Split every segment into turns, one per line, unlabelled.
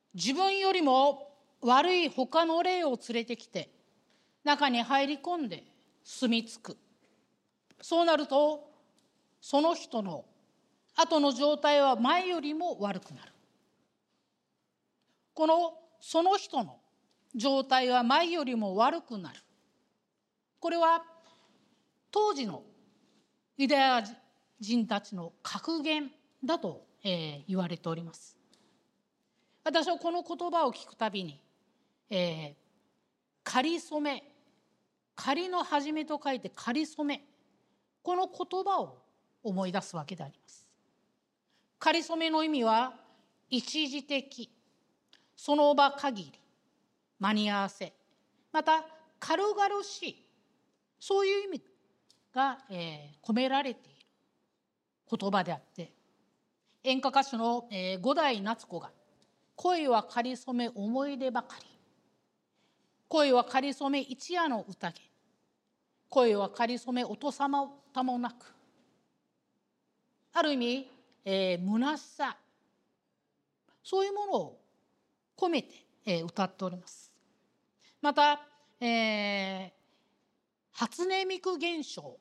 自分よりも悪い他の霊を連れてきて中に入り込んで住み着く。そうなるとその人の後の状態は前よりも悪くなる。その人の状態は前よりも悪くなる。これは当時のユダヤ人たちの格言だと言われております。私はこの言葉を聞くたびに、仮初め、仮の始めと書いて仮初め、この言葉を思い出すわけであります。仮初めの意味は一時的、その場限り、間に合わせ、また軽々しい、そういう意味が、込められている言葉であって、演歌歌手の、五代夏子が恋は仮初め思い出ばかり、恋は仮初め一夜の宴、恋は仮初め音さまたもなく、ある意味、虚しさ、そういうものを込めて、歌っております。また、初音ミク現象、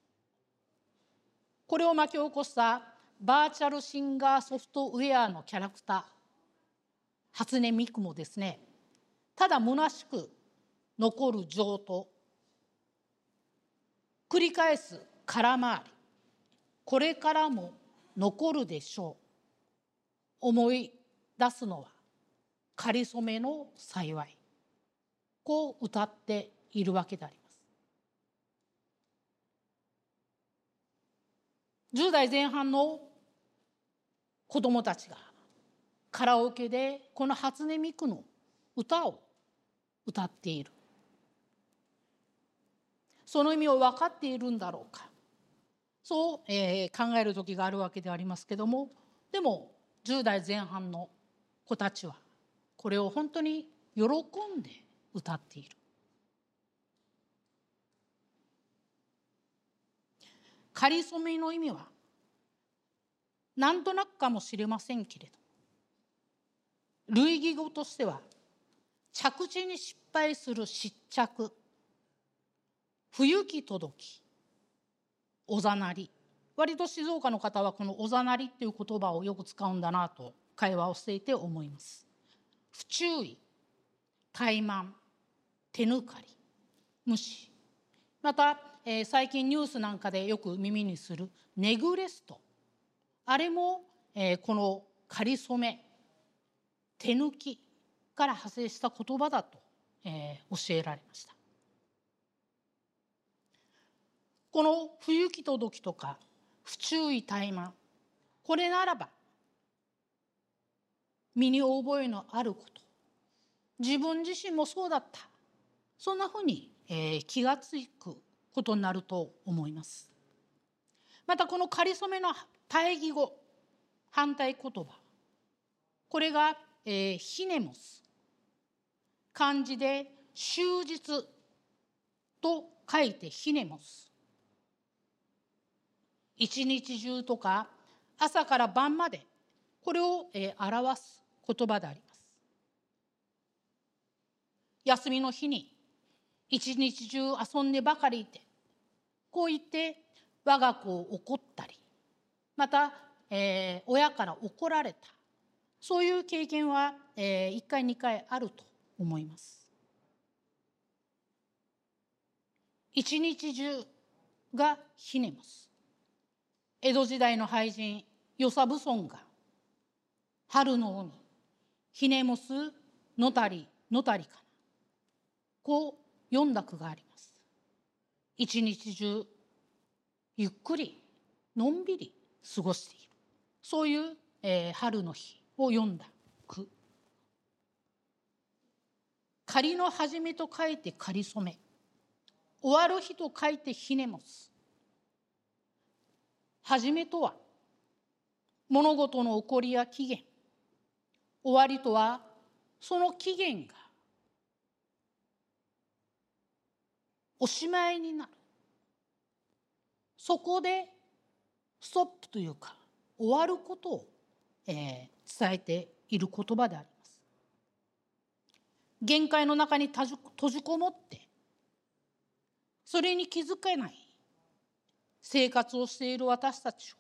これを巻き起こしたバーチャルシンガーソフトウェアのキャラクター、初音ミクもですね、ただ虚しく残る情と繰り返す空回り、これからも残るでしょう。思い出すのは仮初めの幸い。こう歌っているわけであります。10代前半の子どもたちがカラオケでこの初音ミクの歌を歌っている。その意味を分かっているんだろうか。そう、考える時があるわけでありますけども、でも10代前半の子たちはこれを本当に喜んで歌っている。仮初めの意味はなんとなくかもしれませんけれど、類義語としては着地に失敗する失着、不行き届き、おざなり。割と静岡の方はこのおざなりっていう言葉をよく使うんだなと会話をしていて思います。不注意、怠慢、手抜かり、無視、また、最近ニュースなんかでよく耳にするネグレスト、あれも、この仮初め、手抜きから派生した言葉だと、教えられました。この不行き届きとか不注意怠慢、これならば身に覚えのあること、自分自身もそうだった、そんなふうに、気がつくことになると思います。またこの仮初めの対義語、反対言葉、これが、ヒネモス、漢字で終日と書いてヒネモス。一日中とか朝から晩まで、これを、表す言葉であります。休みの日に一日中遊んでばかりいて、こう言って我が子を怒ったり、また、親から怒られた、そういう経験は、1回2回あると思います。一日中がヒネモス。江戸時代の俳人与謝蕪村が春の海ヒネモスのたりのたりかな、こう読んだ句があります。一日中ゆっくりのんびり過ごしている、そういう、春の日を読んだ句。仮の始めと書いて仮初め、終わる日と書いてヒネモス。始めとは物事の起こりや起源、終わりとはその起源がおしまいになる、そこでストップというか終わることを、伝えている言葉であります。 限界の中に閉じこもってそれに気づけない生活をしている私たちを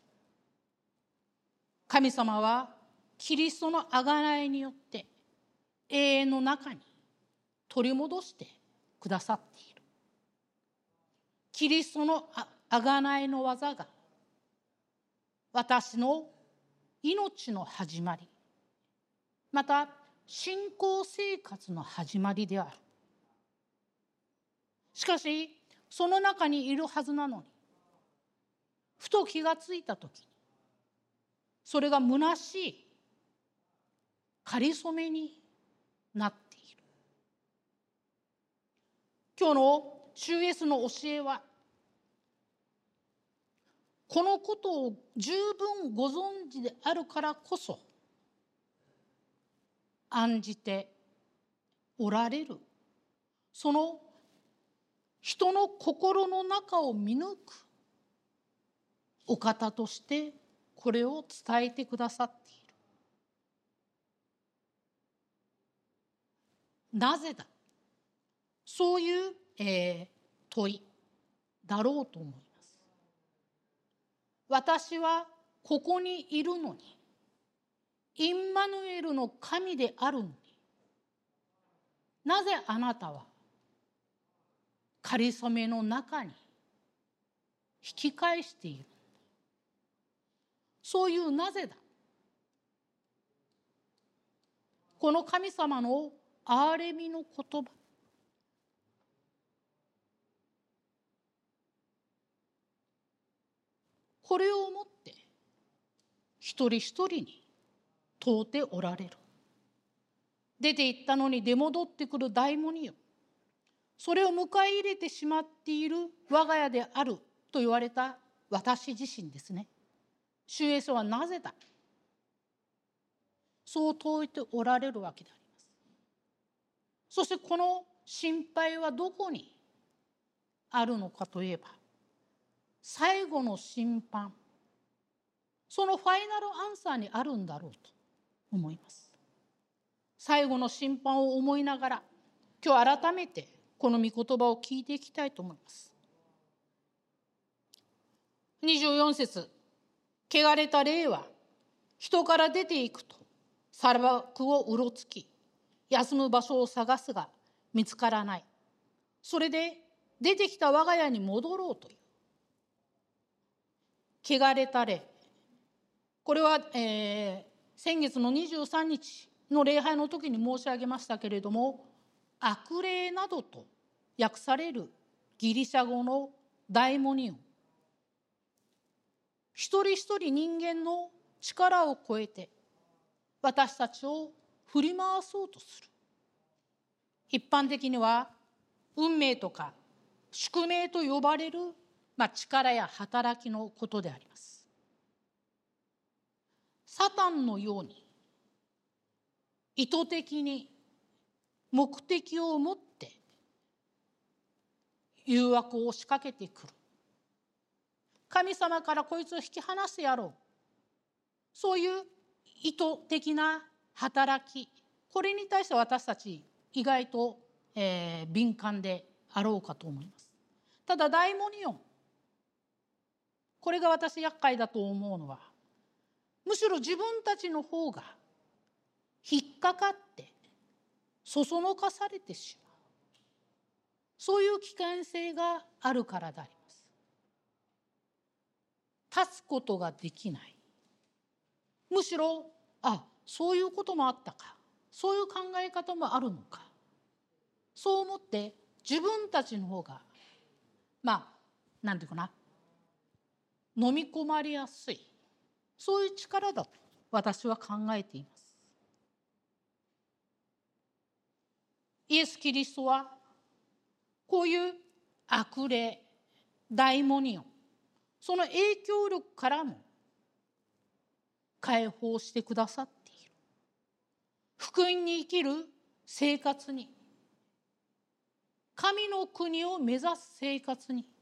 神様はキリストの贖いによって永遠の中に取り戻してくださっている。キリストの贖いの技が私の命の始まり、また信仰生活の始まりである。しかしその中にいるはずなのに、ふと気がついたときにそれが虚しい仮初めになっている。今日の主イエスの教えは、このことを十分ご存知であるからこそ案じておられる、その人の心の中を見抜くお方としてこれを伝えてくださっている。なぜだ、そういう、問いだろうと思います。私はここにいるのに、インマヌエルの神であるのに、なぜあなたは仮初めの中に引き返している。そういうなぜだ。この神様の憐れみの言葉、これをもって一人一人に問うておられる。出て行ったのに出戻ってくる大門よ、それを迎え入れてしまっている我が家であると言われた私自身ですね。主イエスはなぜだ、そう問いておられるわけであります。そしてこの心配はどこにあるのかといえば、最後の審判、そのファイナルアンサーにあるんだろうと思います。最後の審判を思いながら、今日改めてこの御言葉を聞いていきたいと思います。24節、汚れた霊は人から出ていくと砂漠をうろつき、休む場所を探すが見つからない。それで出てきた我が家に戻ろうという。汚れた霊、これは、先月の23日の礼拝の時に申し上げましたけれども、悪霊などと訳されるギリシャ語のダイモニオン、一人一人人間の力を超えて私たちを振り回そうとする。一般的には運命とか宿命と呼ばれる、力や働きのことであります。サタンのように意図的に目的を持って誘惑を仕掛けてくる。神様からこいつを引き離してやろう、そういう意図的な働き、これに対して私たち意外と、敏感であろうかと思います。ただダイモニオン、これが私厄介だと思うのは、むしろ自分たちの方が引っかかってそそのかされてしまう、そういう危険性があるからであります。立つことができない、むしろそういうこともあったか、そういう考え方もあるのか、そう思って自分たちの方がなんていうかな、飲み込まれやすい、そういう力だと私は考えています。イエス・キリストはこういう悪霊、ダイモニオン、その影響力からも解放してくださっている。福音に生きる生活に、神の国を目指す生活に、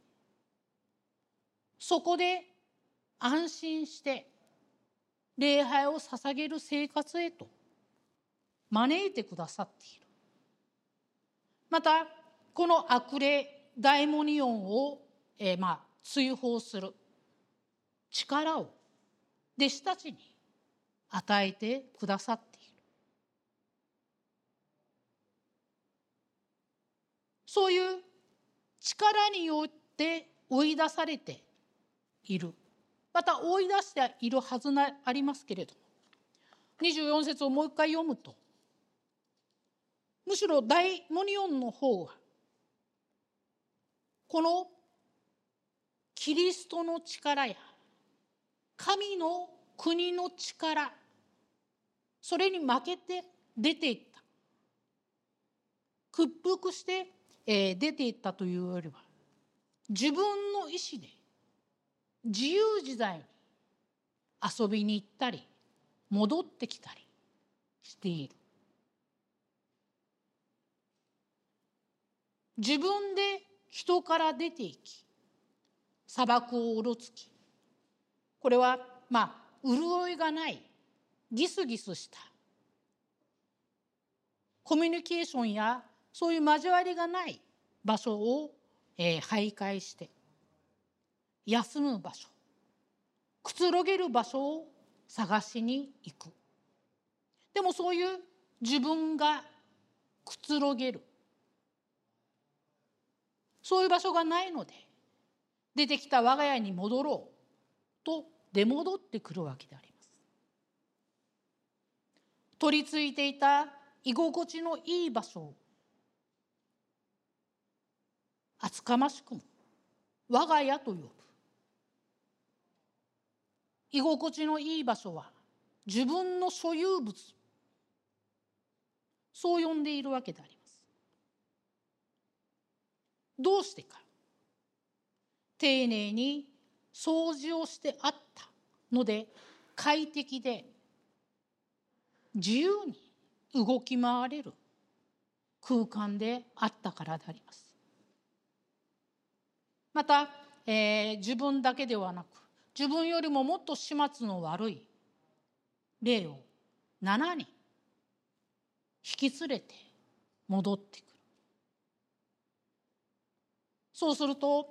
そこで安心して礼拝を捧げる生活へと招いてくださっている。 またこの悪霊ダイモニオンを、追放する力を弟子たちに与えてくださっている。そういう力によって追い出されている。また追い出しているはずありますけれども、24節をもう一回読むと、むしろダイモニオンの方はこのキリストの力や神の国の力、それに負けて出ていった。屈服して、出ていったというよりは、自分の意思で自由自在に遊びに行ったり戻ってきたりしている。自分で人から出ていき、砂漠をうろつき、これは潤いがないギスギスしたコミュニケーションやそういう交わりがない場所を、徘徊して休む場所、くつろげる場所を探しに行く。でもそういう自分がくつろげるそういう場所がないので、出てきた我が家に戻ろうと出戻ってくるわけであります。取り付いていた居心地のいい場所を厚かましくも我が家と呼ぶ。居心地のいい場所は自分の所有物、そう呼んでいるわけであります。どうしてか。丁寧に掃除をしてあったので快適で自由に動き回れる空間であったからであります。また、自分だけではなく、自分よりももっと始末の悪い霊を7人引き連れて戻ってくる。そうすると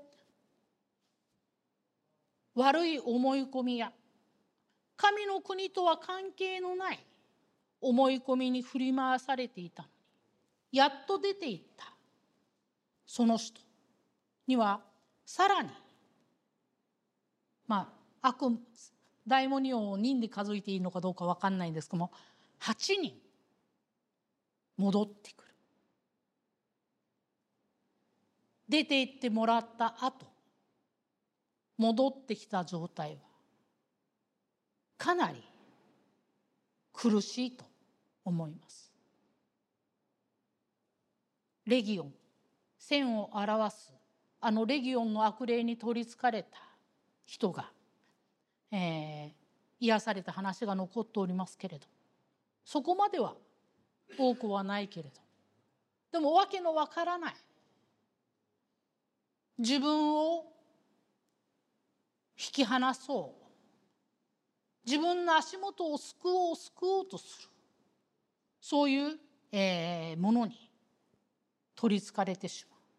悪い思い込みや神の国とは関係のない思い込みに振り回されていたのに、やっと出ていったその人にはさらにダイモニオンを人で数えていいのかどうか分かんないんですけども、8人戻ってくる。出て行ってもらった後戻ってきた状態はかなり苦しいと思います。レギオン、線を表すレギオンの悪霊に取りつかれた人が、癒された話が残っておりますけれど、そこまでは多くはないけれど、でもわけのわからない自分を引き離そう、自分の足元を救おうとする、そういう、ものに取りつかれてしまう。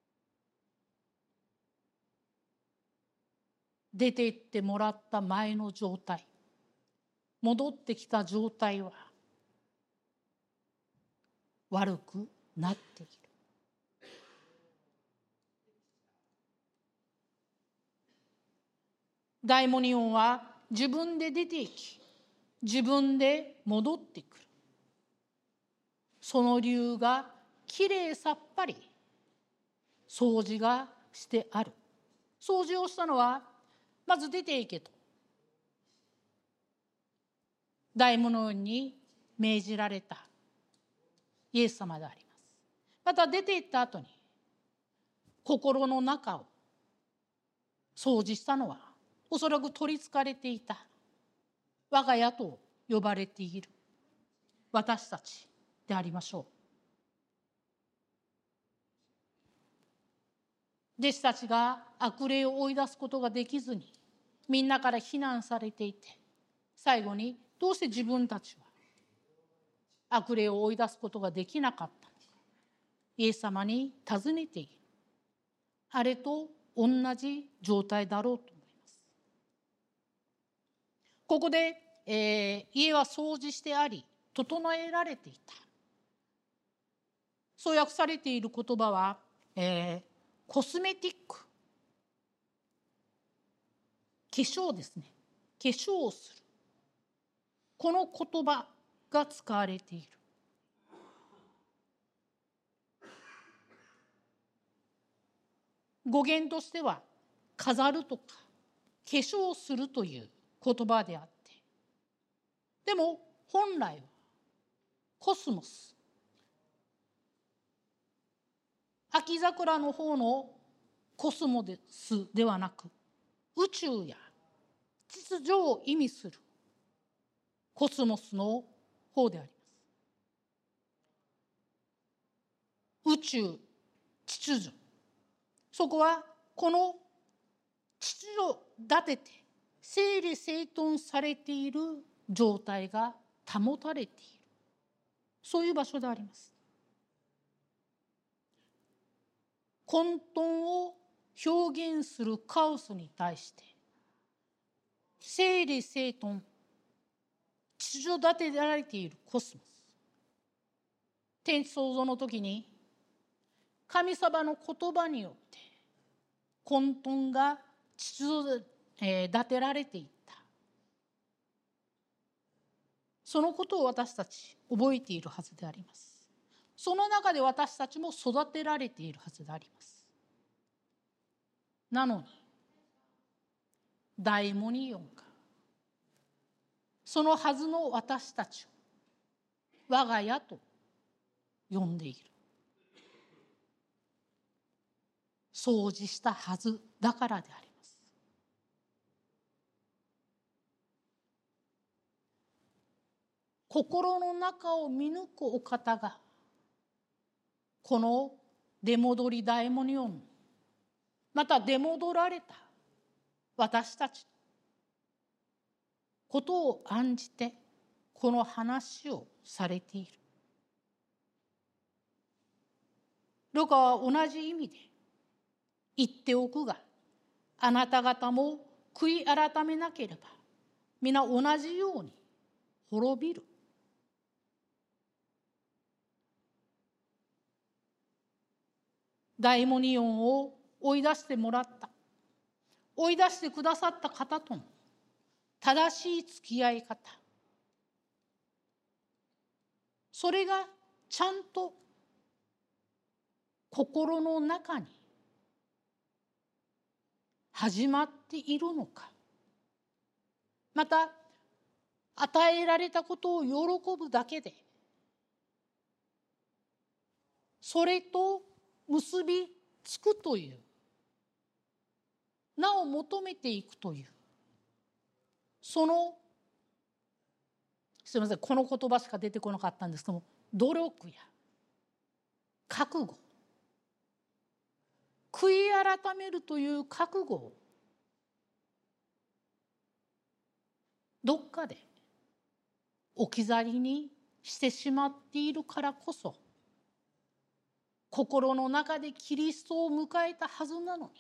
出て行ってもらった前の状態、戻ってきた状態は悪くなっている。ダイモニオンは自分で出て行き、自分で戻ってくる。その理由がきれいさっぱり掃除がしてある。掃除をしたのはまず出て行けと大モニオンに命じられたイエス様であります。また出て行った後に心の中を掃除したのはおそらく取りつかれていた我が家と呼ばれている私たちでありましょう。弟子たちが悪霊を追い出すことができずにみんなから非難されていて、最後にどうして自分たちは悪霊を追い出すことができなかったのか。 イエス様に尋ねている。あれと同じ状態だろうと思います。ここで、家は掃除してあり、整えられていた。そう訳されている言葉は、コスメティック。化粧ですね。化粧をする。この言葉が使われている。語源としては飾るとか化粧するという言葉であって、でも本来はコスモス、秋桜の方のコスモスではなく、宇宙や秩序を意味するコスモスの方であります。宇宙、秩序、そこはこの秩序を立てて整理整頓されている状態が保たれている、そういう場所であります。混沌を表現するカオスに対して整理整頓、秩序立てられているコスモス。天地創造の時に神様の言葉によって混沌が秩序立てられていった。そのことを私たち覚えているはずであります。その中で私たちも育てられているはずであります。なのにダイモニオンがそのはずの私たちを我が家と呼んでいる。掃除したはずだからであります。心の中を見抜くお方がこの出戻りダイモニオン、また出戻られた私たちのことを案じてこの話をされている。ルカは同じ意味で言っておくが、あなた方も悔い改めなければ皆同じように滅びる。ダイモニオンを追い出してもらった、追い出してくださった方との正しい付き合い方、それがちゃんと心の中に始まっているのか、また与えられたことを喜ぶだけでそれと結びつくという、なお求めていくという、その、すみません、この言葉しか出てこなかったんですけども、努力や覚悟、悔い改めるという覚悟をどっかで置き去りにしてしまっているからこそ、心の中でキリストを迎えたはずなのに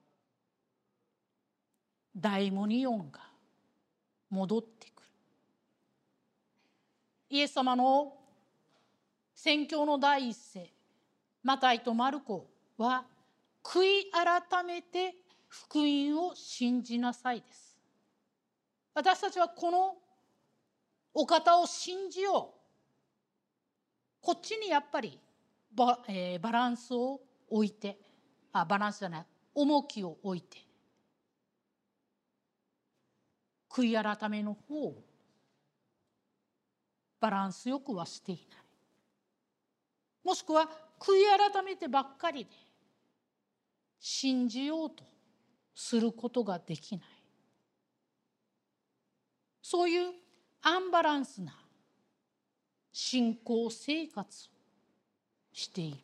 ダイモニオンが戻ってくる。イエス様の宣教の第一声、マタイとマルコは悔い改めて福音を信じなさいです。私たちはこのお方を信じよう、こっちにやっぱりバランスを置いて、バランスじゃない、重きを置いて悔い改めの方をバランスよくはしていない。もしくは悔い改めてばっかりで信じようとすることができない、そういうアンバランスな信仰生活をしている。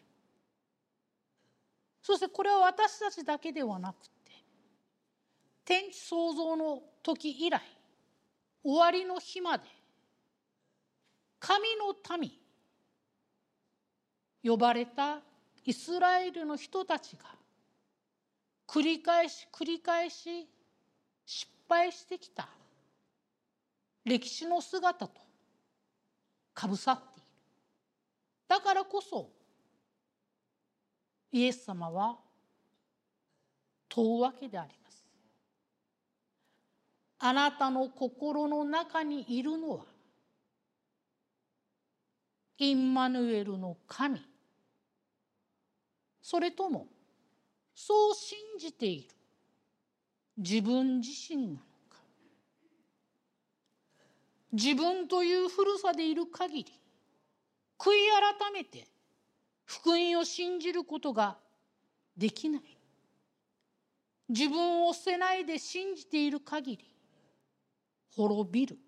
そしてこれは私たちだけではなくて、天地創造の時以来終わりの日まで神の民呼ばれたイスラエルの人たちが繰り返し失敗してきた歴史の姿とかぶさっている。だからこそイエス様は問うわけであります。あなたの心の中にいるのはインマヌエルの神、それともそう信じている自分自身なのか。自分という古さでいる限り悔い改めて福音を信じることができない。自分を捨てないで信じている限り滅びる。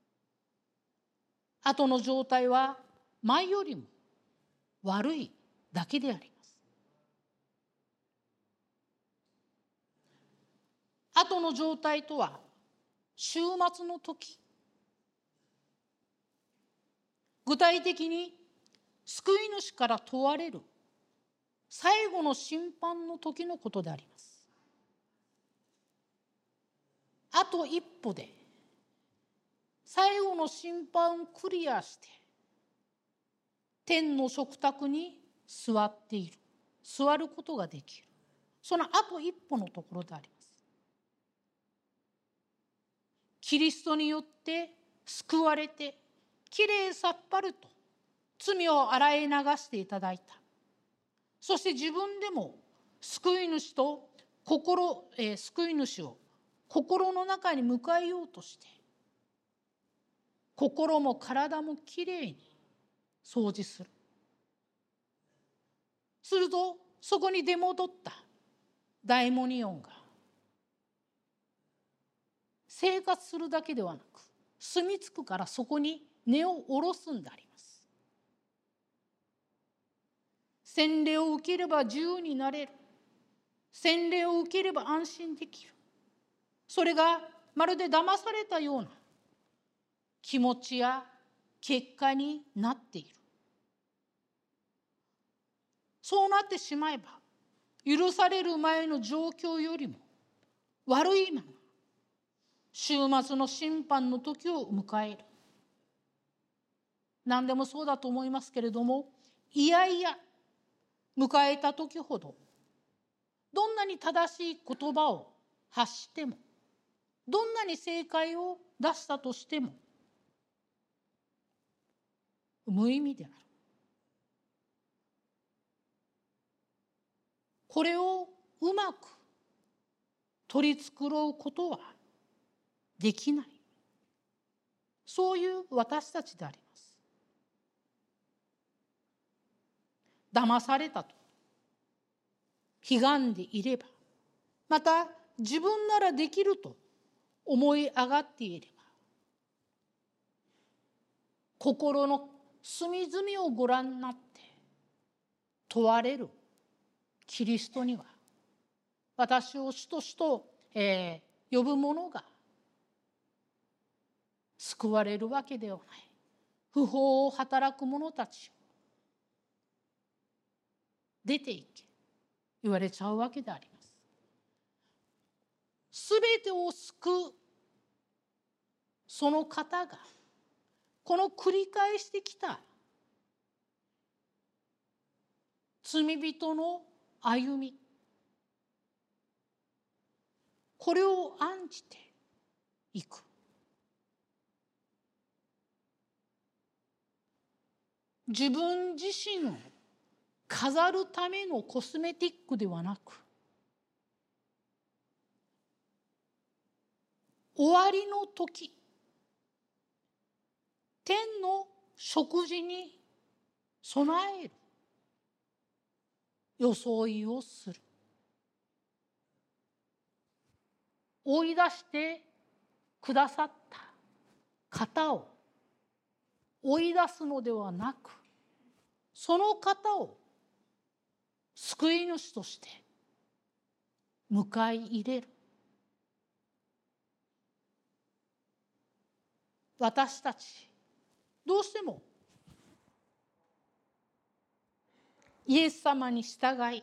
後の状態は前よりも悪いだけであります。後の状態とは終末の時、具体的に救い主から問われる最後の審判の時のことであります。あと一歩で最後の審判をクリアして天の食卓に座ることができる。そのあと一歩のところであります。キリストによって救われてきれいさっぱりと罪を洗い流していただいた。そして自分でも救い主を心の中に迎えようとして心も体もきれいに掃除する。するとそこに出戻ったダイモニオンが生活するだけではなく住み着くからそこに根を下ろすんであります。洗礼を受ければ自由になれる。洗礼を受ければ安心できる。それがまるで騙されたような気持ちや結果になっている。そうなってしまえば許される前の状況よりも悪いまま終末の審判の時を迎える。何でもそうだと思いますけれども、いやいや迎えた時ほどどんなに正しい言葉を発してもどんなに正解を出したとしても無意味である。これをうまく取り繕うことはできない。そういう私たちであります。騙されたと悲願でいれば、また自分ならできると思い上がっていれば、心の隅々をご覧になって問われるキリストには、私を主と主と、呼ぶ者が救われるわけではない。不法を働く者たちを出ていけ言われちゃうわけであります。すべてを救うその方がこの繰り返してきた罪人の歩み、これを案じていく。自分自身を飾るためのコスメティックではなく、終わりの時、天の食事に備える装いをする。追い出してくださった方を追い出すのではなく、その方を救い主として迎え入れる。私たちどうしてもイエス様に従い、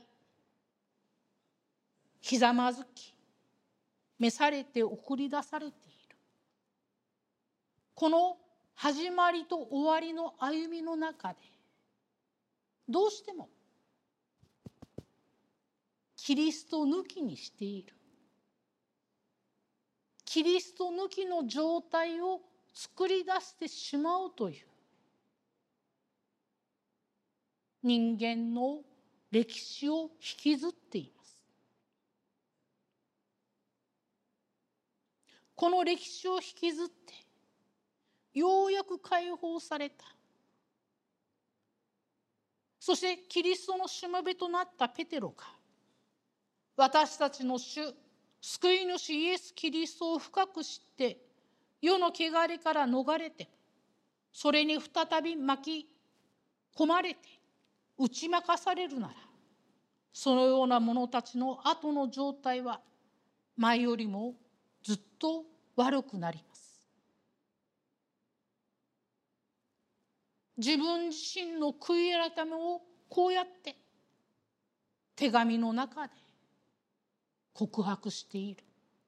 ひざまずき、召されて送り出されている。この始まりと終わりの歩みの中で、どうしてもキリスト抜きにしている。キリスト抜きの状態を作り出してしまうという人間の歴史を引きずっています。この歴史を引きずってようやく解放された。そしてキリストのしもべとなったペテロが私たちの主救い主イエス・キリストを深く知って世の汚れから逃れてそれに再び巻き込まれて打ち負かされるなら、そのような者たちの後の状態は前よりもずっと悪くなります。自分自身の悔い改めをこうやって手紙の中で告白している。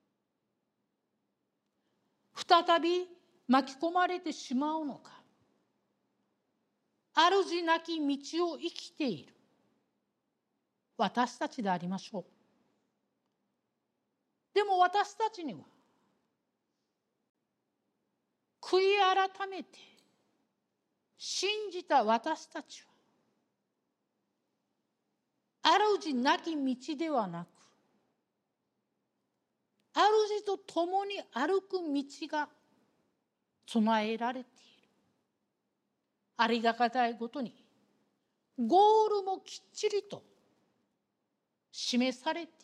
再び巻き込まれてしまうのか、主なき道を生きている私たちでありましょう。でも私たちには悔い改めて信じた私たちは主なき道ではなく、主と共に歩く道が備えられている。ありがたいことにゴールもきっちりと示されている。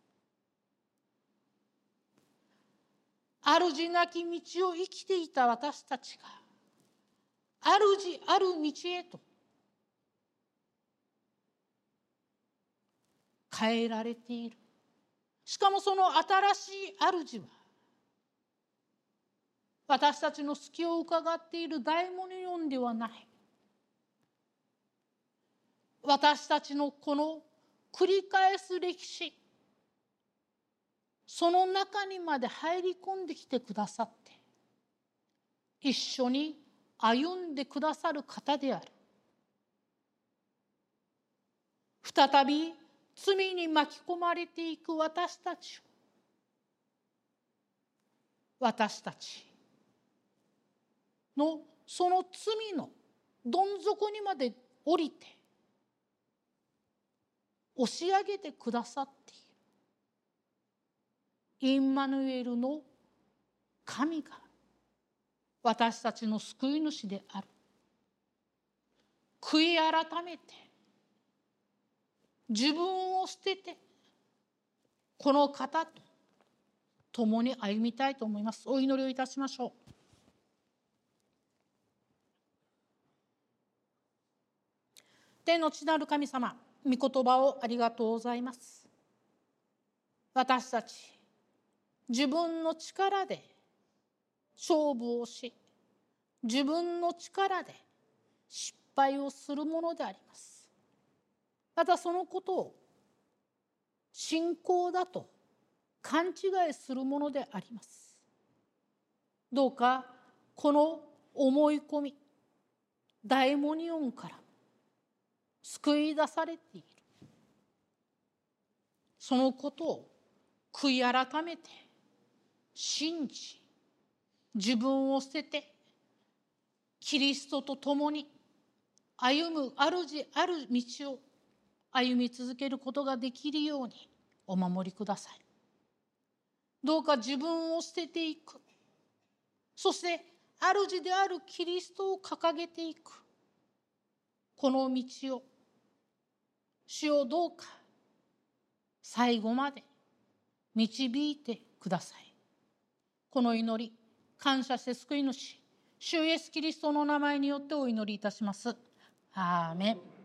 主なき道を生きていた私たちが主ある道へと変えられている。しかもその新しい主は私たちの隙を伺っている大モニオンではない。私たちのこの繰り返す歴史、その中にまで入り込んできてくださって、一緒に歩んでくださる方である。再び罪に巻き込まれていく私たちのその罪のどん底にまで降りて押し上げてくださっているインマヌエルの神が私たちの救い主である。悔い改めて自分を捨ててこの方と共に歩みたいと思います。お祈りをいたしましょう。天の父なる神様、御言葉をありがとうございます。私たち自分の力で勝負をし、自分の力で失敗をするものであります。またそのことを信仰だと勘違いするものであります。どうかこの思い込み、大モニオンから救い出されているそのことを悔い改めて信じ、自分を捨ててキリストと共に歩む主ある道を歩み続けることができるようにお守りください。どうか自分を捨てていく、そして主であるキリストを掲げていくこの道を主をどうか最後まで導いてください。この祈り感謝して救い主主イエスキリストの名前によってお祈りいたします。アーメン。